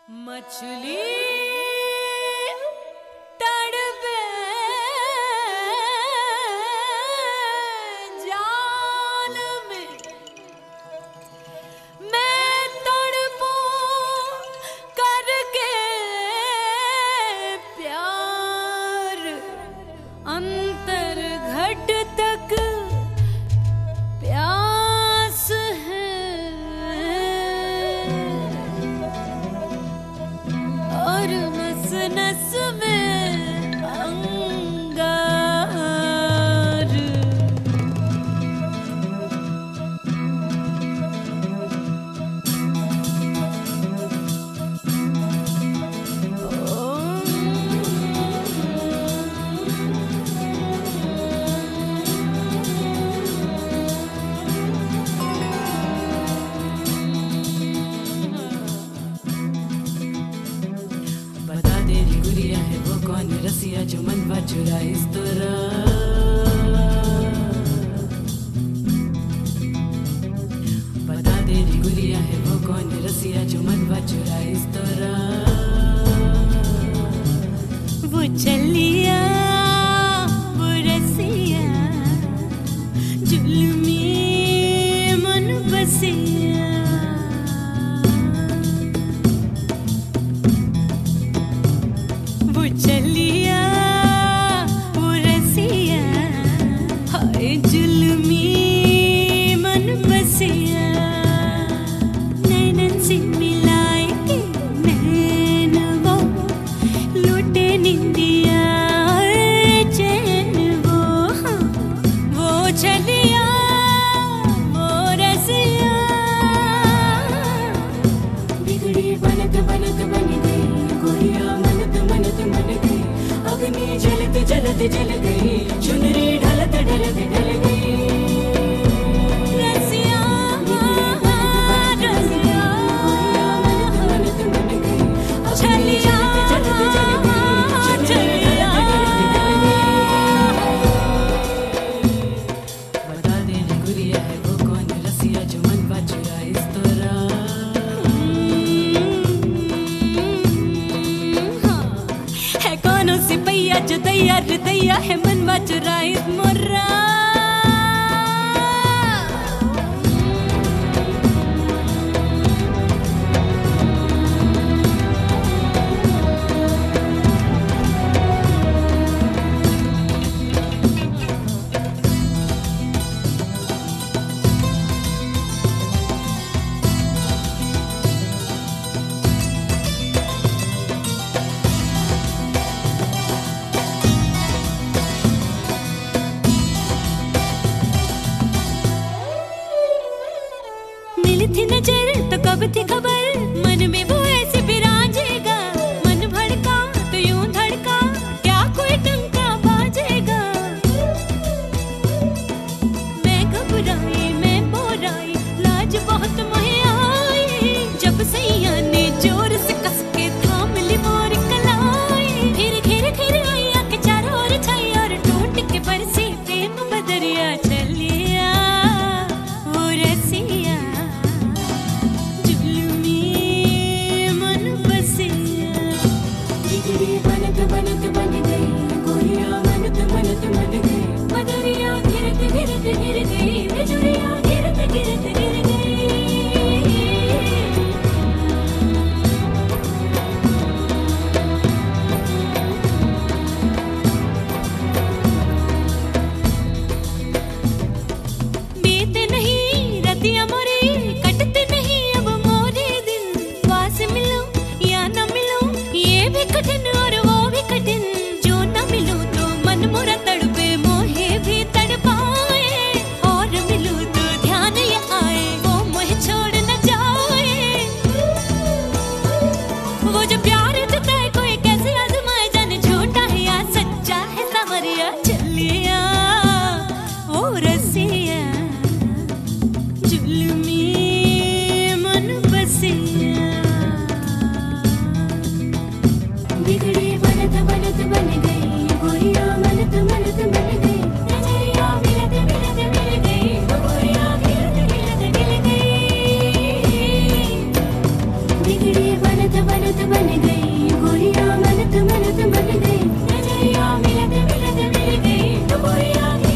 मछली तड़पे जाल में, मैं तड़पूं करके प्यार, अंतर घट तक प्यास है और नस नस में अंगार। बता दे रे गुड़िया है वो कौन रसिया जो मनवा चुरा इस तरह। बता दे रे गुड़िया है वो कौन रसिया जो मनवा चुरा इस तरह। वो चलिया वो रसिया जुल्मी मन बसिया। वो चलिया वो रसिया हाय जुल्मी मन बसिया। नैनन से मिलाए के नैन वो लूटे निंदिया और चैन वो। हाँ, वो चलिया वो रसिया बिगड़ी बनत बनत बन गई गुड़िया मनत मनत मन गई। अग्नि जलत जलत जल गई चुनरी ढलत ढलत ढल गई। रसिया रसिया मनत मनत मन गई अग्नि जलत जलत जल गई चुनरी ढलत ढलत ढल गई। बता दे रे गुड़िया है वो कौन रसिया जो मनवा चुरा इस तरह। है कौन सिपैया जो दैया दैया है मनवा चुराई मोरा। मिली थी नजर तो कब थी खबर मन में वो ऐसे बिराजेगा। मन भड़का तो यूं धड़का क्या कोई टंका बाजेगा। मैं घबराई मैं बोराई लाज बहुत मुझे आई जब सैया ने जोर से कस के थाम ली मोर कलाई। फिर घिर घिर आई आंखें चारों ओर छाई और टूट के बरसी प्रेम बदरिया। चलिया वो रसिया बनत बनत बन गई गुड़िया मनत मनत मन गई। बदरिया गिरत गिरत गिर गई बिजुरिया गिरत गिरत गिर गई। बीते नहीं रतिया मोरी कटते नहीं अब मोरे दिन। पास मिलो या न मिलो ये भी कठिन और वो भी कठिन। जो न मिलूं तो मन मोरा तड़पे मोहे भी तड़पाए और मिलूं तो ध्यान ये आए वो मोहे छोड़ न जाए। वो जो प्यार जताए कोई कैसे आजमाए जाने झूठा है या सच्चा है सावरिया। चलिया वो रसिया जुल्मी मन बसिया। बिगड़ी बनत बनत बन गई गुड़िया मनत मनत मन गई। नजरिया मिलत मिलत मिल गई गुड़िया गिरत गिरत गिल गई। बिगड़ी बनत बनत मनत बन गई गोरियां मनत मनत बन गई नजरिया मिलत मिलत मिल गई तो गोरियां